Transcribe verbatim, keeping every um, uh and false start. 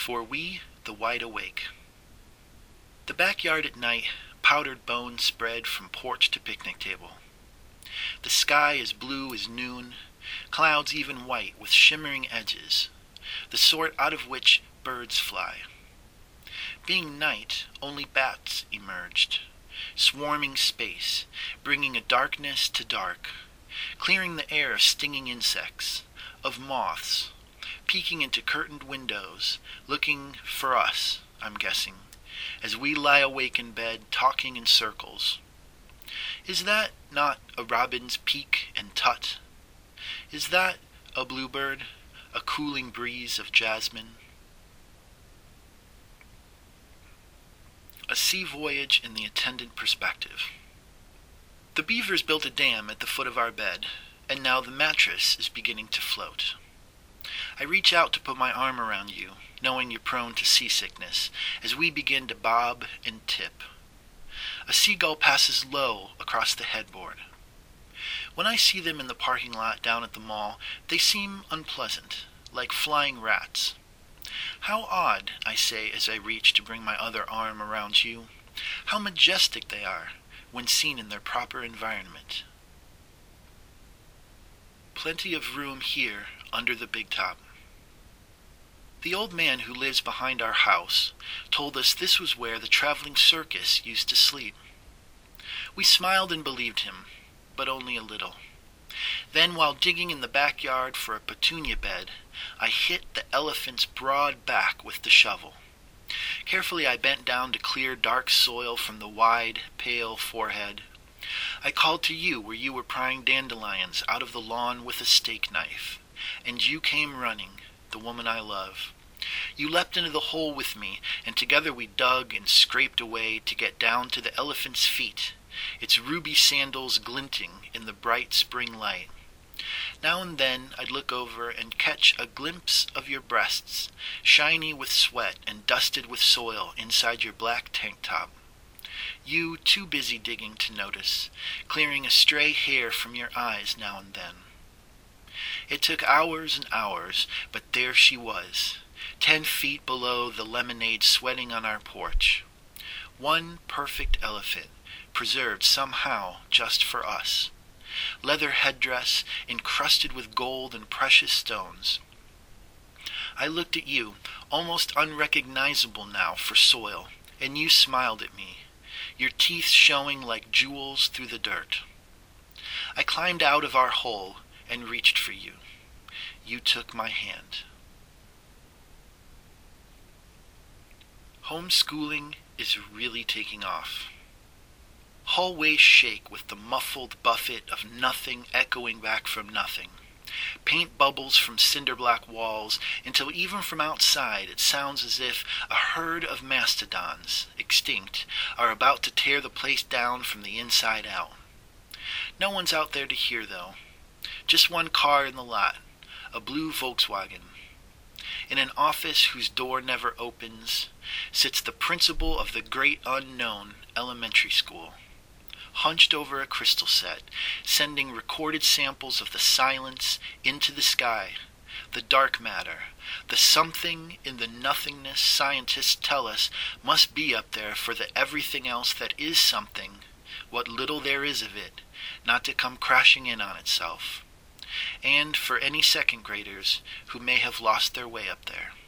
For we, the wide awake. The backyard at night, powdered bones spread from porch to picnic table. The sky as blue as noon, clouds even white with shimmering edges, the sort out of which birds fly. Being night, only bats emerged, swarming space, bringing a darkness to dark, clearing the air of stinging insects, of moths, peeking into curtained windows, looking for us, I'm guessing, as we lie awake in bed, talking in circles. Is that not a robin's peak and tut? Is that a bluebird, a cooling breeze of jasmine? A sea voyage in the attendant perspective. The beavers built a dam at the foot of our bed, and now the mattress is beginning to float. I reach out to put my arm around you, knowing you're prone to seasickness, as we begin to bob and tip. A seagull passes low across the headboard. When I see them in the parking lot down at the mall, they seem unpleasant, like flying rats. How odd, I say as I reach to bring my other arm around you. How majestic they are when seen in their proper environment. Plenty of room here under the big top. The old man who lives behind our house told us this was where the traveling circus used to sleep. We smiled and believed him, but only a little. Then, while digging in the backyard for a petunia bed, I hit the elephant's broad back with the shovel. Carefully I bent down to clear dark soil from the wide, pale forehead. I called to you where you were prying dandelions out of the lawn with a steak knife, and you came running, the woman I love. You leapt into the hole with me, and together we dug and scraped away to get down to the elephant's feet, its ruby sandals glinting in the bright spring light. Now and then I'd look over and catch a glimpse of your breasts, shiny with sweat and dusted with soil inside your black tank top. You too busy digging to notice, clearing a stray hair from your eyes now and then. It took hours and hours, but there she was, ten feet below the lemonade sweating on our porch. One perfect elephant, preserved somehow just for us. Leather headdress encrusted with gold and precious stones. I looked at you, almost unrecognizable now for soil, and you smiled at me, your teeth showing like jewels through the dirt. I climbed out of our hole and reached for you. You took my hand. Homeschooling is really taking off. Hallways shake with the muffled buffet of nothing echoing back from nothing. Paint bubbles from cinder-black walls, until even from outside it sounds as if a herd of mastodons, extinct, are about to tear the place down from the inside out. No one's out there to hear, though. Just one car in the lot, a blue Volkswagen. In an office whose door never opens, sits the principal of the great unknown elementary school, hunched over a crystal set, sending recorded samples of the silence into the sky, the dark matter, the something in the nothingness scientists tell us must be up there for the everything else that is something, what little there is of it, not to come crashing in on itself. And for any second graders who may have lost their way up there.